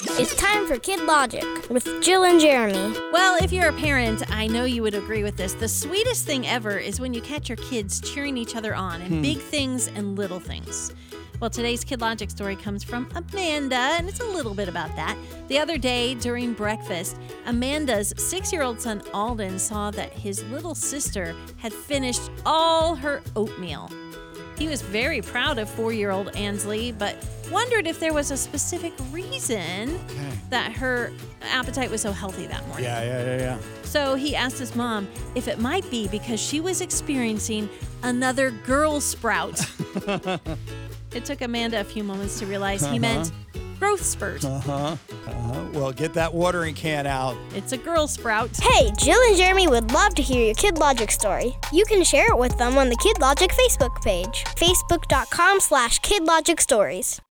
It's time for Kid Logic with Jill and Jeremy. Well, if you're a parent, I know you would agree with this. The sweetest thing ever is when you catch your kids cheering each other on in big things and little things. Well, today's Kid Logic story comes from Amanda, and it's a little bit about that. The other day during breakfast, Amanda's 6-year-old son Alden saw that his little sister had finished all her oatmeal. He was very proud of 4-year-old Ansley, but wondered if there was a specific reason that her appetite was so healthy that morning. Yeah. So he asked his mom if it might be because she was experiencing another girl sprout. It took Amanda a few moments to realize he meant growth spurt. Well, get that watering can out. It's a girl sprout. Hey, Jill and Jeremy would love to hear your Kid Logic story. You can share it with them on the Kid Logic Facebook page, facebook.com/KidLogicStories.